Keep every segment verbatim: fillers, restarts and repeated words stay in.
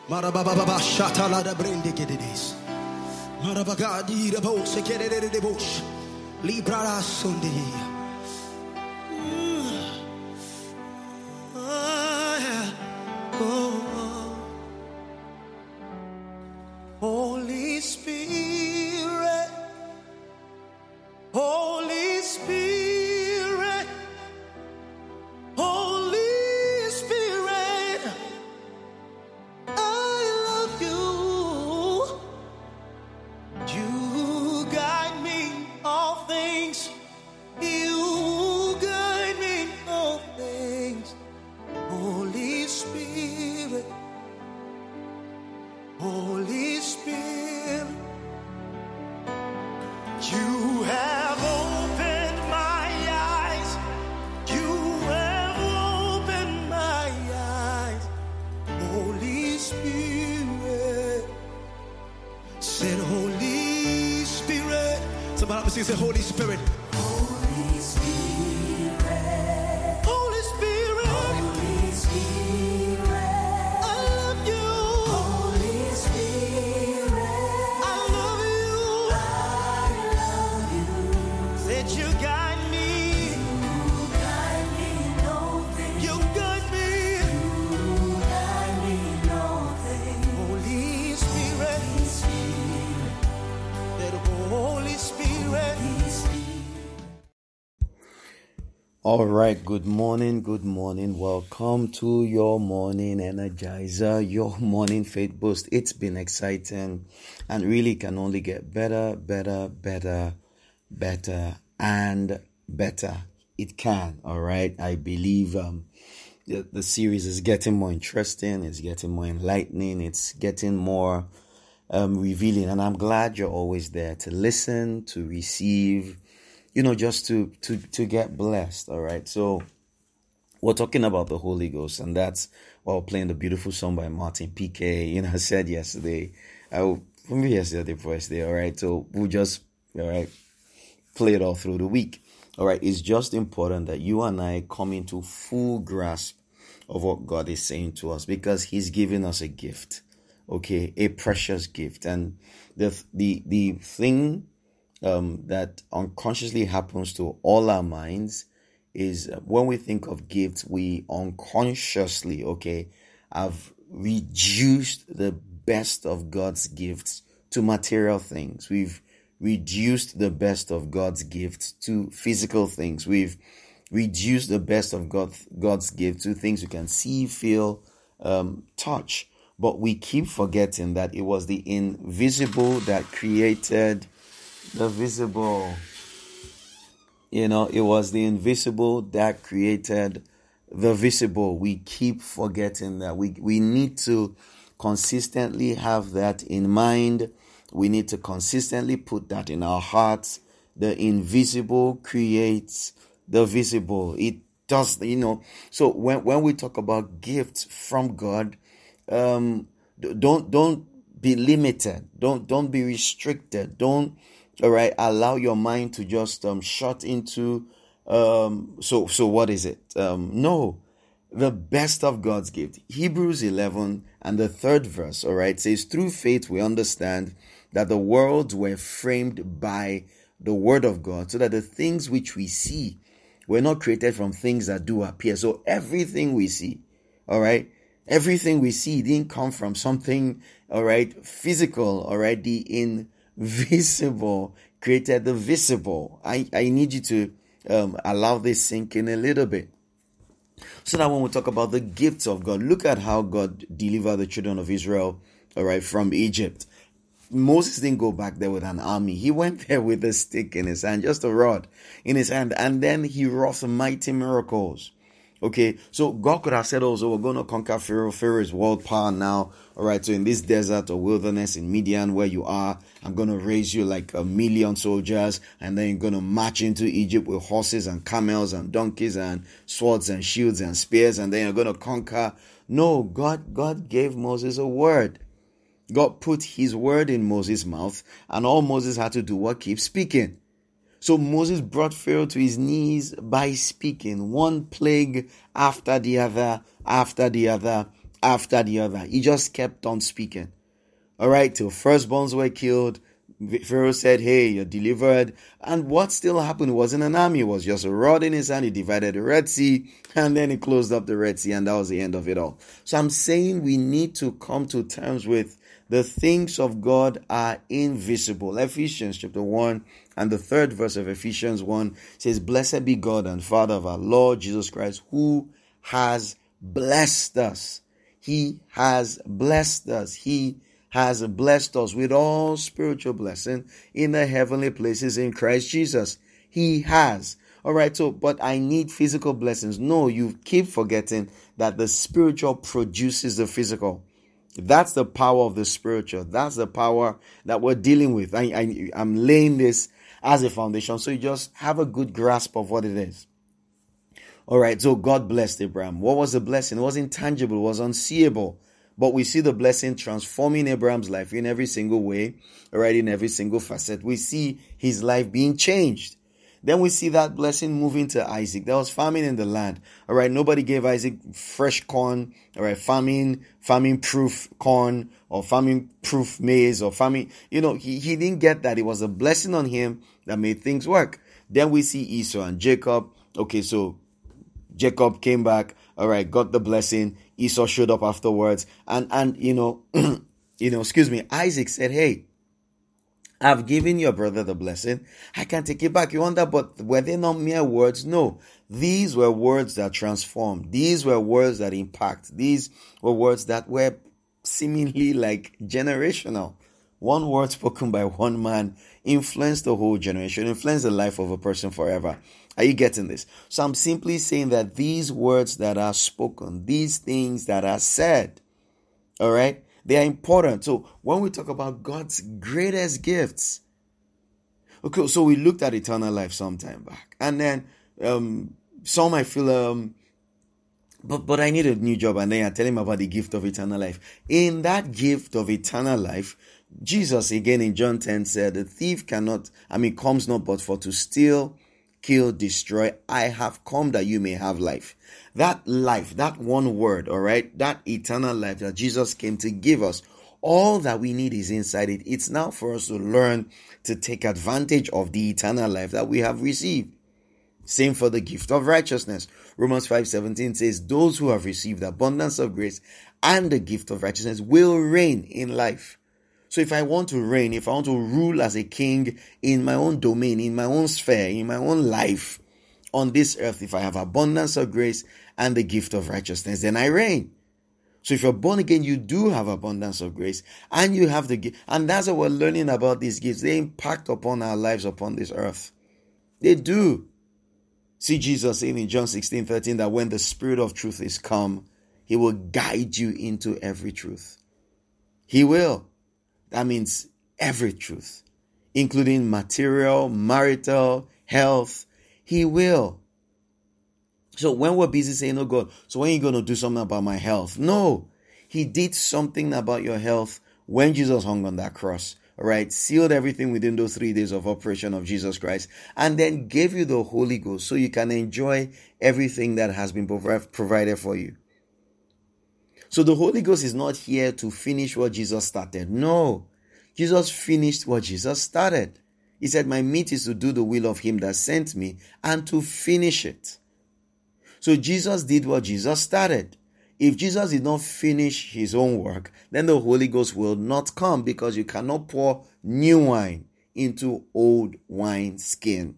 Marababa shatala da brende gedidis. Marabagadi the boat security the bush. Libra Sunday. Holy Spirit, Holy Spirit, Holy Spirit, I love you. You guide me in all things. You guide me in all things. Holy Spirit, Holy Spirit, you have opened my eyes. You have opened my eyes. Holy Spirit, said Holy Spirit. Somebody help me sing, say Holy Spirit. Holy Spirit. Holy Spirit. Holy Spirit. I love you. Holy Spirit. I love you. I love you. Said you guide me. You guide me in all things. You guide me. You guide me in all things. Holy Spirit. Holy Spirit. That Holy Spirit. Holy Spirit. All right, good morning, good morning. Welcome to your morning energizer, your morning faith boost. It's been exciting and really can only get better, better, better, better, and better. It can, all right? I believe um, the, the series is getting more interesting, it's getting more enlightening, it's getting more um, revealing. And I'm glad you're always there to listen, to receive, you know, just to, to, to get blessed, all right? So we're talking about the Holy Ghost, and that's while playing the beautiful song by Martin P K. You know, I said yesterday, I will, maybe yesterday, first day, all right? So we'll just, all right, play it all through the week, all right? It's just important that you and I come into full grasp of what God is saying to us, because He's giving us a gift, okay? A precious gift. And the the the thing Um, that unconsciously happens to all our minds is when we think of gifts, we unconsciously, okay, have reduced the best of God's gifts to material things. We've reduced the best of God's gifts to physical things. We've reduced the best of God, God's gifts to things you can see, feel, um, touch. But we keep forgetting that it was the invisible that created the visible. You know, it was the invisible that created the visible. We keep forgetting that. We we need to consistently have that in mind. We need to consistently put that in our hearts. The invisible creates the visible. It does, you know. So when when we talk about gifts from God, um, don't don't be limited. Don't don't be restricted. Don't All right, allow your mind to just um, shut into, um, so so what is it? Um, no, the best of God's gift. Hebrews eleven and the third verse, all right, says, through faith we understand that the worlds were framed by the word of God, so that the things which we see were not created from things that do appear. So everything we see, all right, everything we see didn't come from something, all right, physical, all right, the in visible created the visible. I, I need you to um, allow this sink in a little bit. So that when we talk about the gifts of God, look at how God delivered the children of Israel, all right, from Egypt. Moses didn't go back there with an army. He went there with a stick in his hand, just a rod in his hand, and then he wrought mighty miracles. Okay, so God could have said also, we're going to conquer Pharaoh. Pharaoh is world power now. All right, so in this desert or wilderness in Midian where you are, I'm going to raise you like a million soldiers, and then you're going to march into Egypt with horses and camels and donkeys and swords and shields and spears, and then you're going to conquer. No, God, God gave Moses a word. God put his word in Moses' mouth, and all Moses had to do was keep speaking. So Moses brought Pharaoh to his knees by speaking one plague after the other, after the other, after the other. He just kept on speaking. All right, till firstborns were killed. Pharaoh said, hey, you're delivered. And what still happened wasn't an army. It was just a rod in his hand. He divided the Red Sea, and then he closed up the Red Sea, and that was the end of it all. So I'm saying we need to come to terms with the things of God are invisible. Ephesians chapter one and the third verse of Ephesians one says, blessed be God and Father of our Lord Jesus Christ, who has blessed us. He has blessed us. He has blessed us with all spiritual blessing in the heavenly places in Christ Jesus. He has. All right, so, but I need physical blessings. No, you keep forgetting that the spiritual produces the physical. That's the power of the spiritual. That's the power that we're dealing with. I, I, I'm laying this as a foundation, so you just have a good grasp of what it is. All right, so God blessed Abraham. What was the blessing? It was intangible, it was unseeable. But we see the blessing transforming Abraham's life in every single way, all right, in every single facet. We see his life being changed. Then we see that blessing moving to Isaac. There was famine in the land. All right, nobody gave Isaac fresh corn, all right, famine, famine-proof corn or famine-proof maize or famine. You know, he, he didn't get that. It was a blessing on him that made things work. Then we see Esau and Jacob. Okay, so Jacob came back, all right, got the blessing. Esau showed up afterwards. And, and you know, you know, excuse me, Isaac said, hey, I've given your brother the blessing. I can't take it back. You wonder, but were they not mere words? No. These were words that transformed. These were words that impact. These were words that were seemingly like generational. One word spoken by one man influenced the whole generation, influenced the life of a person forever. Are you getting this? So I'm simply saying that these words that are spoken, these things that are said, all right, they are important. So when we talk about God's greatest gifts, okay, so we looked at eternal life some time back, and then um, some might feel, um, but but I need a new job, and then I tell him about the gift of eternal life. In that gift of eternal life, Jesus again in John ten said, "The thief cannot, I mean, comes not but for to steal, kill, destroy. I have come that you may have life." That life, that one word, all right, that eternal life that Jesus came to give us, all that we need is inside it. It's now for us to learn to take advantage of the eternal life that we have received. Same for the gift of righteousness. Romans five seventeen says, those who have received abundance of grace and the gift of righteousness will reign in life. So if I want to reign, if I want to rule as a king in my own domain, in my own sphere, in my own life on this earth, if I have abundance of grace and the gift of righteousness, then I reign. So if you're born again, you do have abundance of grace and you have the gift. And that's what we're learning about these gifts. They impact upon our lives upon this earth. They do. See Jesus saying in John sixteen thirteen that when the Spirit of truth is come, he will guide you into every truth. He will. That means every truth, including material, marital, health. He will. So when we're busy saying, oh God, so when are you going to do something about my health? No, he did something about your health when Jesus hung on that cross. All right, sealed everything within those three days of operation of Jesus Christ, and then gave you the Holy Ghost so you can enjoy everything that has been provided for you. So the Holy Ghost is not here to finish what Jesus started. No, Jesus finished what Jesus started. He said, my meat is to do the will of him that sent me and to finish it. So Jesus did what Jesus started. If Jesus did not finish his own work, then the Holy Ghost will not come, because you cannot pour new wine into old wine skin.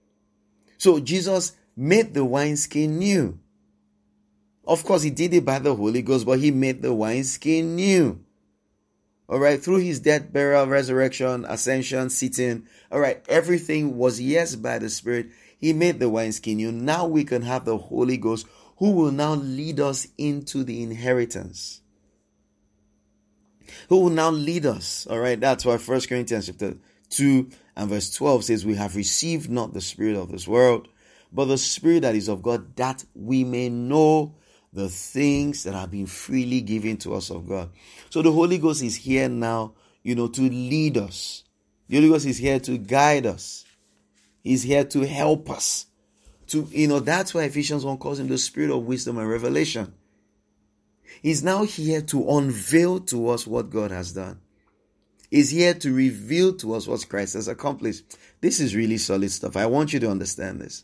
So Jesus made the wineskin new. Of course, he did it by the Holy Ghost, but he made the wineskin new. All right, through his death, burial, resurrection, ascension, sitting. All right, everything was yes by the Spirit. He made the wineskin new. Now we can have the Holy Ghost, who will now lead us into the inheritance. Who will now lead us. All right, that's why First Corinthians chapter two and verse twelve says, we have received not the spirit of this world, but the Spirit that is of God, that we may know the things that have been freely given to us of God. So the Holy Ghost is here now, you know, to lead us. The Holy Ghost is here to guide us. He's here to help us. To, you know, that's why Ephesians one calls him the Spirit of wisdom and revelation. He's now here to unveil to us what God has done. He's here to reveal to us what Christ has accomplished. This is really solid stuff. I want you to understand this.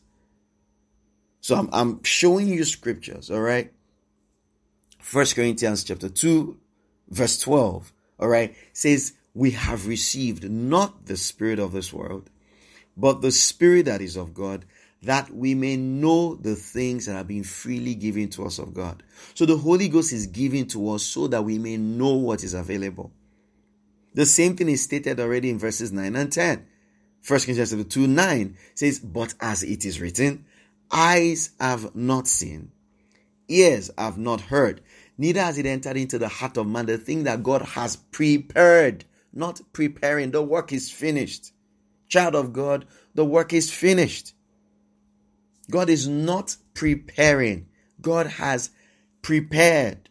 So I'm, I'm showing you scriptures, all right? First Corinthians chapter two, verse twelve, all right, says, we have received not the spirit of this world, but the Spirit that is of God, that we may know the things that have been freely given to us of God. So the Holy Ghost is given to us so that we may know what is available. The same thing is stated already in verses nine and ten. First Corinthians two nine says, but as it is written, eyes have not seen, ears have not heard, neither has it entered into the heart of man the thing that God has prepared. Not preparing. The work is finished. Child of God, the work is finished. God is not preparing. God has prepared.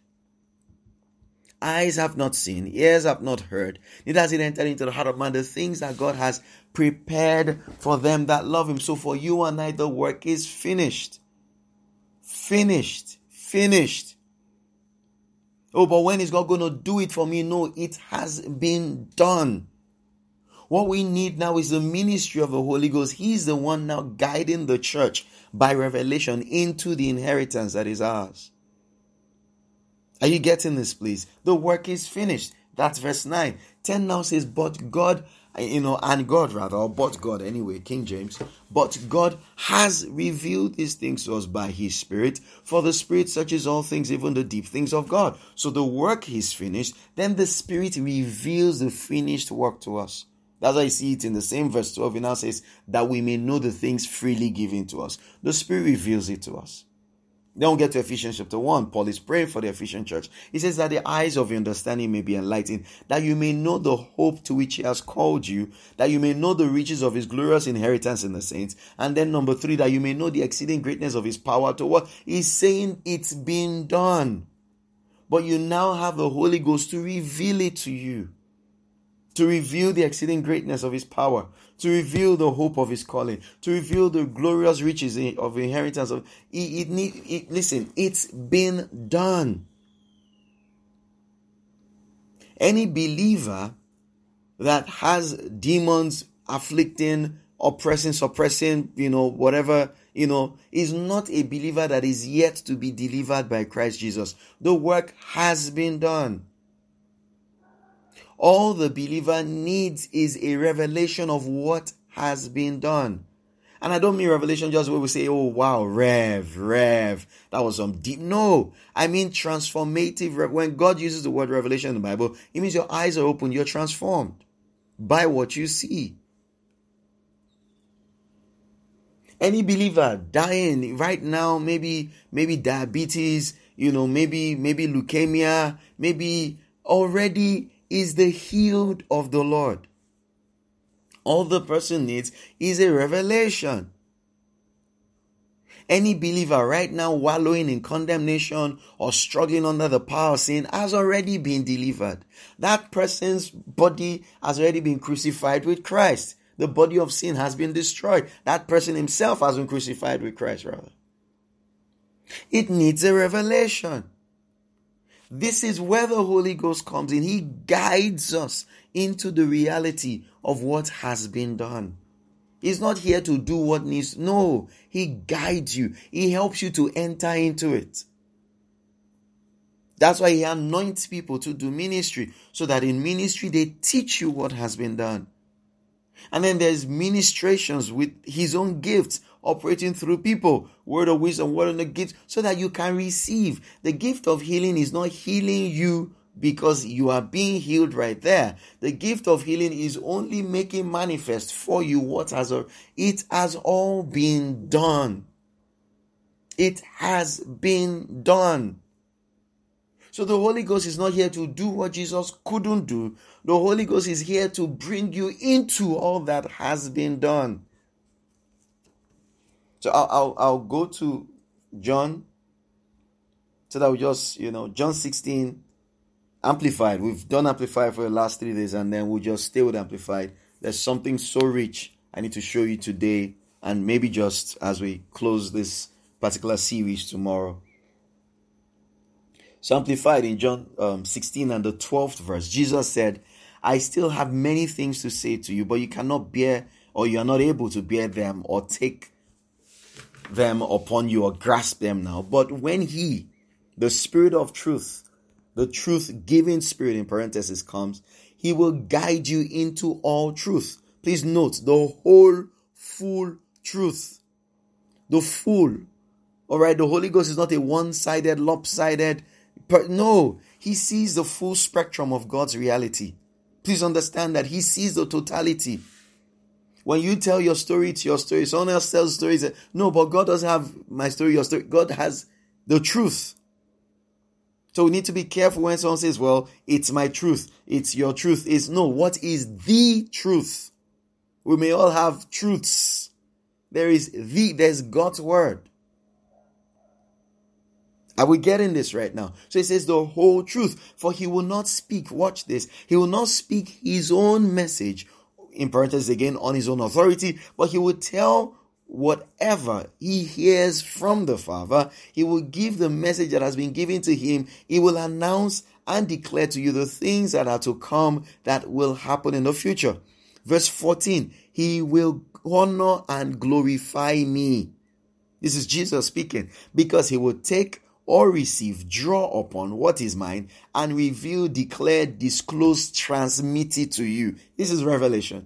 Eyes have not seen, ears have not heard, neither has it entered into the heart of man the things that God has prepared for them that love him. So for you and I, the work is finished. Finished. Finished. Oh, but when is God going to do it for me? No, it has been done. What we need now is the ministry of the Holy Ghost. He's the one now guiding the church by revelation into the inheritance that is ours. Are you getting this, please? The work is finished. That's verse nine. ten now says, but God, you know, and God rather, or but God anyway, King James, but God has revealed these things to us by his Spirit, for the Spirit searches all things, even the deep things of God. So the work is finished, then the Spirit reveals the finished work to us. That's why you see it in the same verse twelve. It now says that we may know the things freely given to us. The Spirit reveals it to us. Then we'll get to Ephesians chapter one. Paul is praying for the Ephesian church. He says that the eyes of your understanding may be enlightened, that you may know the hope to which he has called you, that you may know the riches of his glorious inheritance in the saints. And then number three, that you may know the exceeding greatness of his power to what? He's saying it's been done. But you now have the Holy Ghost to reveal it to you. To reveal the exceeding greatness of his power, to reveal the hope of his calling, to reveal the glorious riches of inheritance. Of it, it need. It, listen, it's been done. Any believer that has demons afflicting, oppressing, suppressing, you know, whatever, you know, is not a believer that is yet to be delivered by Christ Jesus. The work has been done. All the believer needs is a revelation of what has been done. And I don't mean revelation just where we say, oh, wow, rev, rev, that was some deep. No, I mean transformative. When God uses the word revelation in the Bible, it means your eyes are open, you're transformed by what you see. Any believer dying right now, maybe, maybe diabetes, you know, maybe, maybe leukemia, maybe already is the healed of the Lord. All the person needs is a revelation. Any believer right now wallowing in condemnation or struggling under the power of sin has already been delivered. That person's body has already been crucified with Christ. The body of sin has been destroyed. That person himself has been crucified with Christ, rather. It needs a revelation. This is where the Holy Ghost comes in. He guides us into the reality of what has been done. He's not here to do what needs. No, he guides you. He helps you to enter into it. That's why he anoints people to do ministry, so that in ministry they teach you what has been done. And then there's ministrations with his own gifts operating through people, word of wisdom, word of the gifts, so that you can receive. The gift of healing is not healing you because you are being healed right there. The gift of healing is only making manifest for you what has, it has all been done. It has been done. So the Holy Ghost is not here to do what Jesus couldn't do. The Holy Ghost is here to bring you into all that has been done. So I'll, I'll, I'll go to John, so that we just, you know, John sixteen, Amplified. We've done Amplified for the last three days, and then we'll just stay with Amplified. There's something so rich I need to show you today, and maybe just as we close this particular series tomorrow. So Amplified in John um, sixteen and the twelfth verse, Jesus said, I still have many things to say to you, but you cannot bear, or you are not able to bear them or take them upon you or grasp them now. But when he, the Spirit of truth, the truth-giving Spirit in parentheses comes, he will guide you into all truth. Please note, the whole, full truth. The full. All right, the Holy Ghost is not a one-sided, lopsided. Per- no, he sees the full spectrum of God's reality. Please understand that he sees the totality. When you tell your story, it's your story. Someone else tells stories. No, but God doesn't have my story, your story. God has the truth. So we need to be careful when someone says, well, it's my truth. It's your truth. It's no, what is the truth? We may all have truths. There is the, there's God's word. Are we getting this right now? So it says the whole truth. For he will not speak, watch this, he will not speak his own message, in parentheses again, on his own authority, but he will tell whatever he hears from the Father. He will give the message that has been given to him. He will announce and declare to you the things that are to come that will happen in the future. Verse fourteen, he will honor and glorify me. This is Jesus speaking, because he will take or receive, draw upon what is mine, and reveal, declare, disclose, transmit it to you. This is revelation.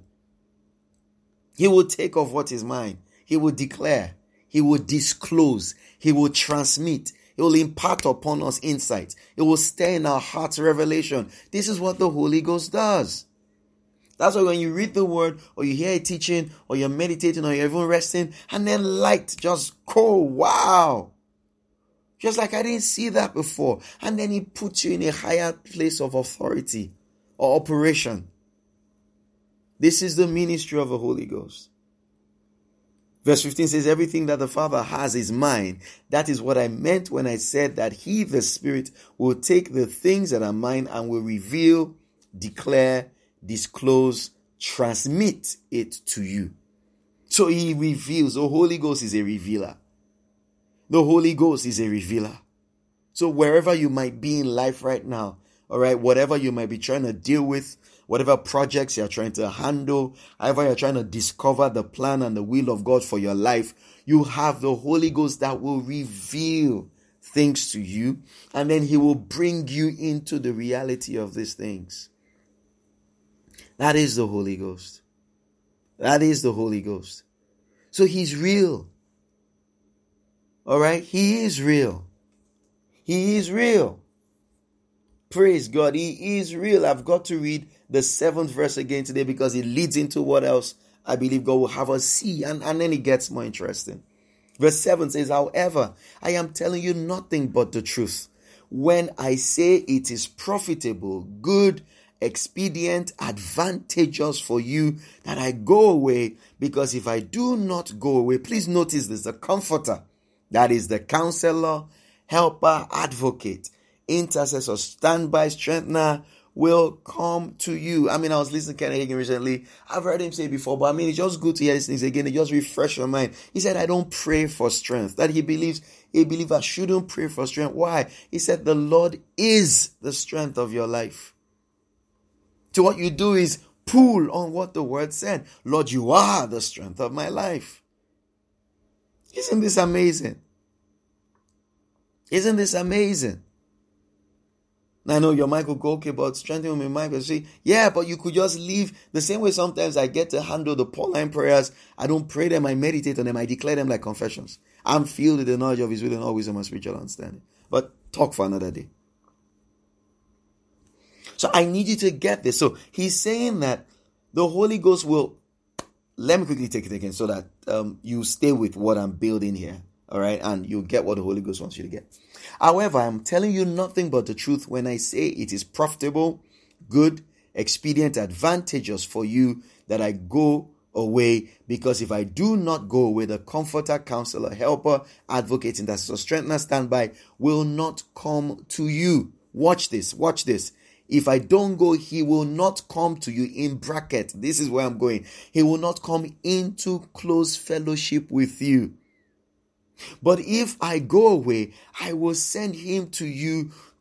He will take of what is mine. He will declare. He will disclose. He will transmit. He will impart upon us insight. It will stir in our hearts revelation. This is what the Holy Ghost does. That's why when you read the word, or you hear a teaching, or you're meditating, or you're even resting, and then light just go, wow. Just like I didn't see that before. And then he puts you in a higher place of authority or operation. This is the ministry of the Holy Ghost. Verse fifteen says, everything that the Father has is mine. That is what I meant when I said that he, the Spirit, will take the things that are mine and will reveal, declare, disclose, transmit it to you. So he reveals. The Holy Ghost is a revealer. The Holy Ghost is a revealer. So wherever you might be in life right now, all right, whatever you might be trying to deal with, whatever projects you're trying to handle, however you're trying to discover the plan and the will of God for your life, you have the Holy Ghost that will reveal things to you, and then he will bring you into the reality of these things. That is the Holy Ghost. That is the Holy Ghost. So he's real. All right, he is real. He is real. Praise God, he is real. I've got to read the seventh verse again today because it leads into what else I believe God will have us see, and, and then it gets more interesting. Verse seven says, however, I am telling you nothing but the truth. When I say it is profitable, good, expedient, advantageous for you that I go away, because if I do not go away, please notice this, the comforter, that is the counselor, helper, advocate, intercessor, standby, strengthener, will come to you. I mean, I was listening to Kenneth Hagin recently. I've heard him say before, but I mean, it's just good to hear these things again. It just refresh your mind. He said, I don't pray for strength. That he believes a believer shouldn't pray for strength. Why? He said, the Lord is the strength of your life. So what you do is pull on what the word said. Lord, you are the strength of my life. Isn't this amazing? Isn't this amazing? I know your mind will go, okay, but strengthen my mind. But see, yeah, but you could just leave the same way. Sometimes I get to handle the Pauline prayers. I don't pray them. I meditate on them. I declare them like confessions. I'm filled with the knowledge of his will and all wisdom and spiritual understanding. But talk for another day. So I need you to get this. So he's saying that the Holy Ghost will, let me quickly take it again so that um, you stay with what I'm building here. All right. And you'll get what the Holy Ghost wants you to get. However, I'm telling you nothing but the truth when I say it is profitable, good, expedient, advantageous for you that I go away, because if I do not go away, the comforter, counselor, helper, advocate, intercessor, strengthener, standby will not come to you. Watch this, watch this. If I don't go, he will not come to you. In bracket, this is where I'm going. He will not come into close fellowship with you. But if I go away, I will send him to you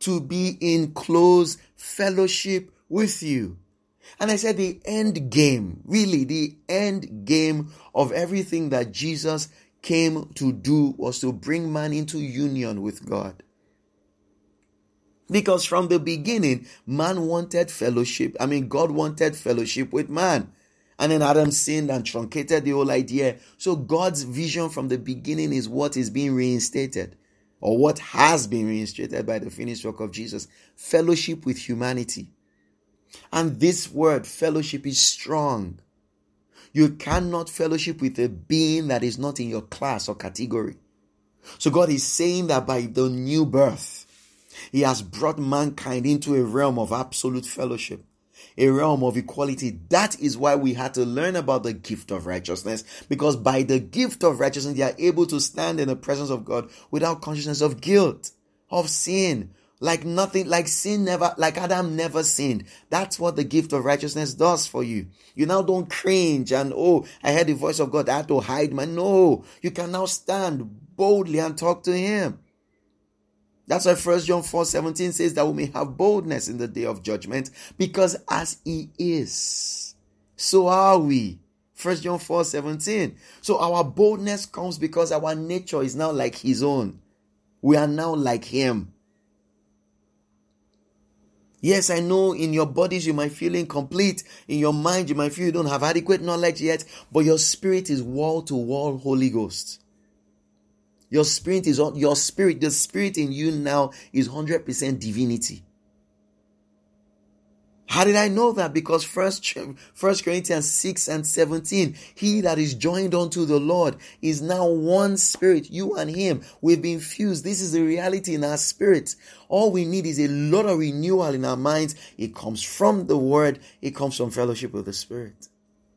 to be in close fellowship with you. And I said the end game, really the end game of everything that Jesus came to do was to bring man into union with God. Because from the beginning, man wanted fellowship. I mean, God wanted fellowship with man. And then Adam sinned and truncated the whole idea. So God's vision from the beginning is what is being reinstated, or what has been reinstated by the finished work of Jesus. Fellowship with humanity. And this word, fellowship, is strong. You cannot fellowship with a being that is not in your class or category. So God is saying that by the new birth, He has brought mankind into a realm of absolute fellowship, a realm of equality. That is why we had to learn about the gift of righteousness, because by the gift of righteousness, they are able to stand in the presence of God without consciousness of guilt, of sin, like nothing, like sin never, like Adam never sinned. That's what the gift of righteousness does for you. You now don't cringe and, oh, I heard the voice of God, I had to hide my, no, you can now stand boldly and talk to Him. That's why First John four seventeen says that we may have boldness in the day of judgment, because as He is, so are we. First John four seventeen. So our boldness comes because our nature is now like His own. We are now like Him. Yes, I know in your bodies you might feel incomplete. In your mind you might feel you don't have adequate knowledge yet. But your spirit is wall to wall Holy Ghost. Your spirit is your spirit, the spirit in you now is one hundred percent divinity. How did I know that? Because First Corinthians six and seventeen, he that is joined unto the Lord is now one spirit, you and Him. We've been fused. This is the reality in our spirits. All we need is a lot of renewal in our minds. It comes from the Word. It comes from fellowship with the Spirit.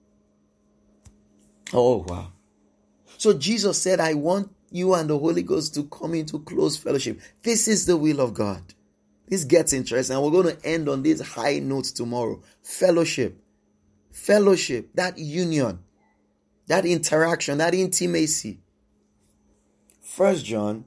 Oh, wow. So Jesus said, I want you and the Holy Ghost to come into close fellowship. This is the will of God. This gets interesting, and we're going to end on this high note tomorrow. Fellowship. Fellowship. That union. That interaction. That intimacy. First John.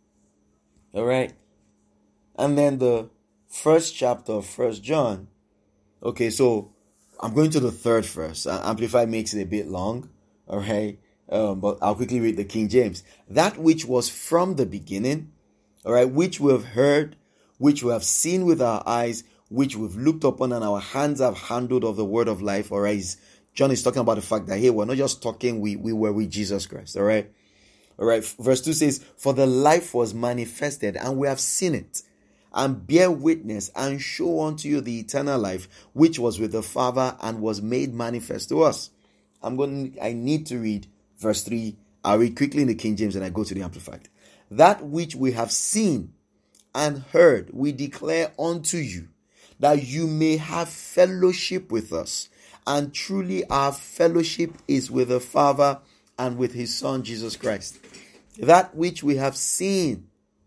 All right. And then the first chapter of First John. Okay, so I'm going to the third verse. Amplified makes it a bit long. All right. Um, but I'll quickly read the King James. That which was from the beginning. All right. Which we have heard, which we have seen with our eyes, which we've looked upon and our hands have handled of the word of life. All right. John is talking about the fact that, hey, we're not just talking, we, we were with Jesus Christ. All right. All right. Verse two says, for the life was manifested and we have seen it and bear witness and show unto you the eternal life, which was with the Father and was made manifest to us. I'm going to, I need to read verse three. I'll read quickly in the King James and I go to the Amplified. That which we have seen and heard, we declare unto you, that you may have fellowship with us. And truly our fellowship is with the Father and with His Son, Jesus Christ. That which we have seen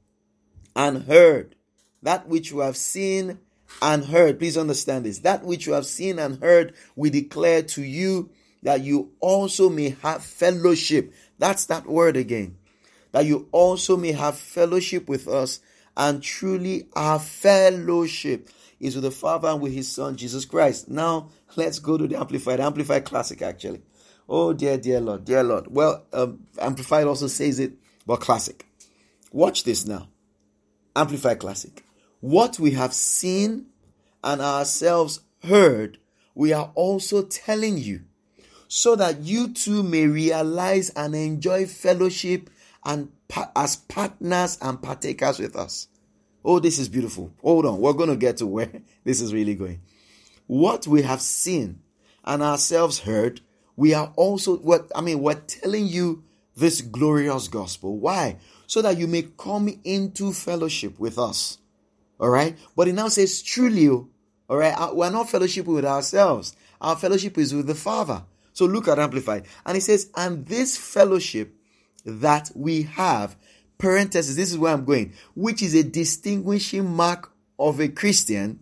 and heard, that which we have seen and heard, please understand this, that which you have seen and heard, we declare to you, that you also may have fellowship. That's that word again. That you also may have fellowship with us. And truly our fellowship is with the Father and with His Son, Jesus Christ. Now, let's go to the Amplified. Amplified Classic, actually. Oh, dear, dear Lord, dear Lord. Well, um, Amplified also says it, but Classic. Watch this now. Amplified Classic. What we have seen and ourselves heard, we are also telling you, so that you too may realize and enjoy fellowship and pa- as partners and partakers with us. Oh, this is beautiful. Hold on. We're going to get to where this is really going. What we have seen and ourselves heard, we are also, what I mean, we're telling you this glorious gospel. Why? So that you may come into fellowship with us. All right. But it now says truly, all right, we're not fellowship with ourselves. Our fellowship is with the Father. So look at Amplified. And it says, and this fellowship that we have, parenthesis, this is where I'm going, which is a distinguishing mark of a Christian.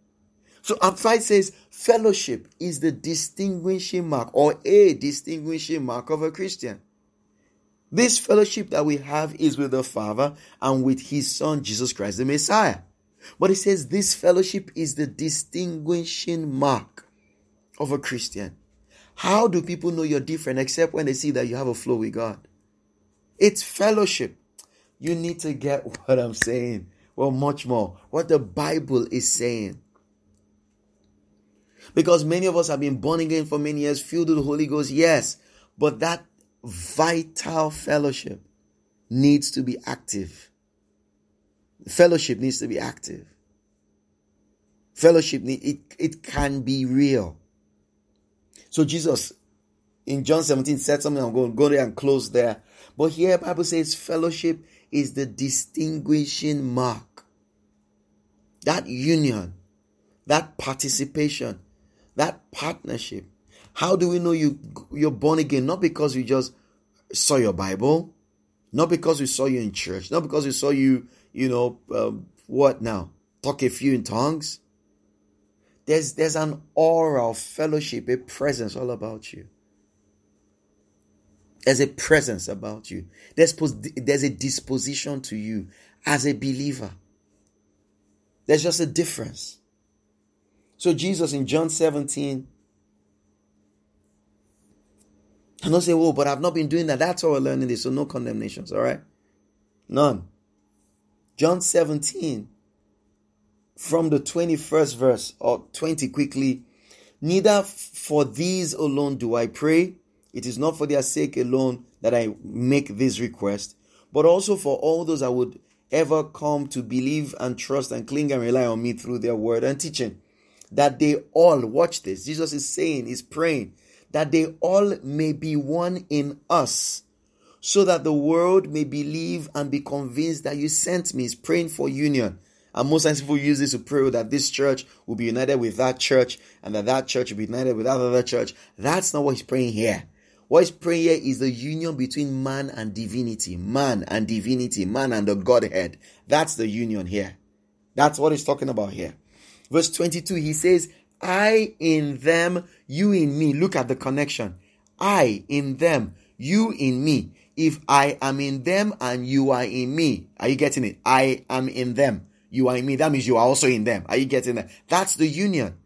So Amplified says, fellowship is the distinguishing mark or a distinguishing mark of a Christian. This fellowship that we have is with the Father and with His Son, Jesus Christ, the Messiah. But it says this fellowship is the distinguishing mark of a Christian. How do people know you're different except when they see that you have a flow with God? It's fellowship. You need to get what I'm saying. Well, much more. What the Bible is saying. Because many of us have been born again for many years, filled with the Holy Ghost, yes. But that vital fellowship needs to be active. Fellowship needs to be active. Fellowship, it, it can be real. So Jesus, in John seventeen, said something. I'm going to go there and close there. But here, the Bible says fellowship is the distinguishing mark. That union, that participation, that partnership. How do we know you, you're born again? Not because we just saw your Bible. Not because we saw you in church. Not because we saw you, you know, um, what now? Talk a few in tongues. There's, there's an aura of fellowship, a presence all about you. There's a presence about you. There's, there's a disposition to you as a believer. There's just a difference. So Jesus in John seventeen, and don't say, oh, but I've not been doing that. That's how we're learning this. So no condemnations, all right? None. John seventeen, from the twenty-first verse, or twenty quickly. Neither for these alone do I pray. It is not for their sake alone that I make this request, but also for all those that would ever come to believe and trust and cling and rely on me through their word and teaching. That they all, watch this, Jesus is saying, is praying, that they all may be one in us, so that the world may believe and be convinced that you sent me. He's praying for union. And most times people use this to pray that this church will be united with that church, and that that church will be united with that other church. That's not what he's praying here. What he's praying here is the union between man and divinity. Man and divinity. Man and the Godhead. That's the union here. That's what he's talking about here. Verse twenty-two, he says, I in them, you in me. Look at the connection. I in them, you in me. If I am in them and you are in me. Are you getting it? I am in them. You are in me. That means you are also in them. Are you getting that? That's the union.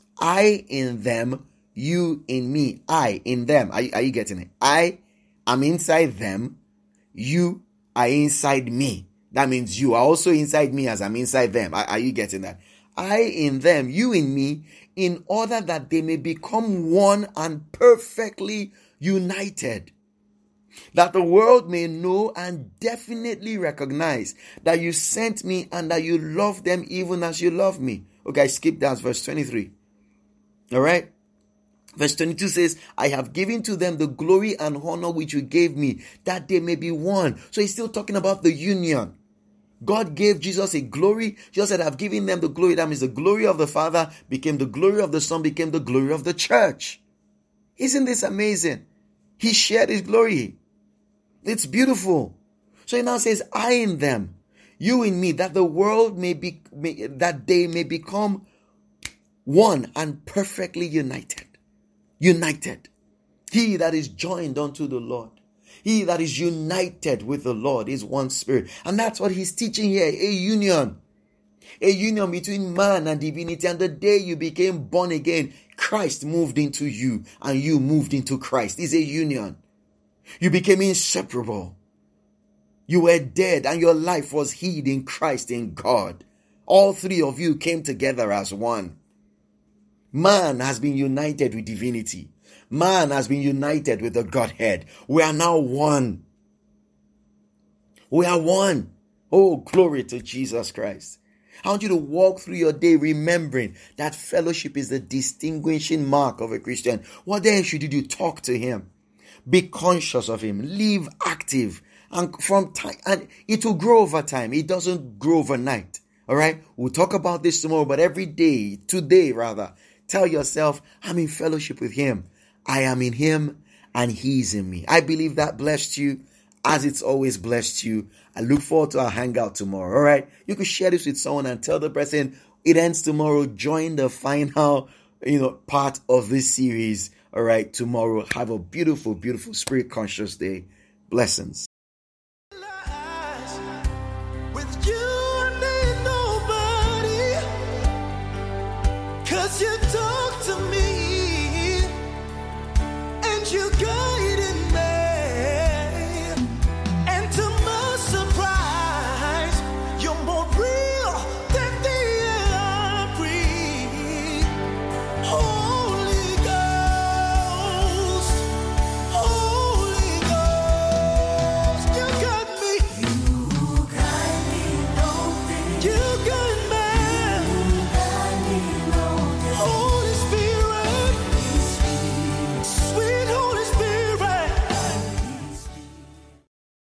I in them, you in me. I in them. Are you, are you getting it? I am inside them. You are inside me. That means you are also inside me as I'm inside them. Are, are you getting that? I in them, you in me, in order that they may become one and perfectly united. That the world may know and definitely recognize that you sent me and that you love them even as you love me. Okay, skip that, verse twenty-three. All right. Verse twenty-two says, I have given to them the glory and honor which you gave me, that they may be one. So he's still talking about the union. God gave Jesus a glory. Jesus said, I've given them the glory. That means the glory of the Father became the glory of the Son, became the glory of the church. Isn't this amazing? He shared his glory. It's beautiful. So he now says, I in them, you in me, that the world may be, may, that they may become one and perfectly united. United. He that is joined unto the Lord. He that is united with the Lord is one spirit. And that's what he's teaching here. A union. A union between man and divinity. And the day you became born again, Christ moved into you and you moved into Christ. It's a union. You became inseparable. You were dead and your life was hid in Christ, in God. All three of you came together as one. Man has been united with divinity. Man has been united with the Godhead. We are now one. We are one. Oh, glory to Jesus Christ. I want you to walk through your day remembering that fellowship is the distinguishing mark of a Christian. What then should you do? Talk to him. Be conscious of him. Live active. And from time, and it will grow over time. It doesn't grow overnight. All right. We'll talk about this tomorrow, but every day, today rather, tell yourself, I'm in fellowship with him. I am in him and he's in me. I believe that blessed you as it's always blessed you. I look forward to our hangout tomorrow. All right. You can share this with someone and tell the person it ends tomorrow. Join the final, you know, part of this series. All right. Tomorrow. Have a beautiful, beautiful spirit conscious day. Blessings. With you, I need nobody. 'cause you talk to me.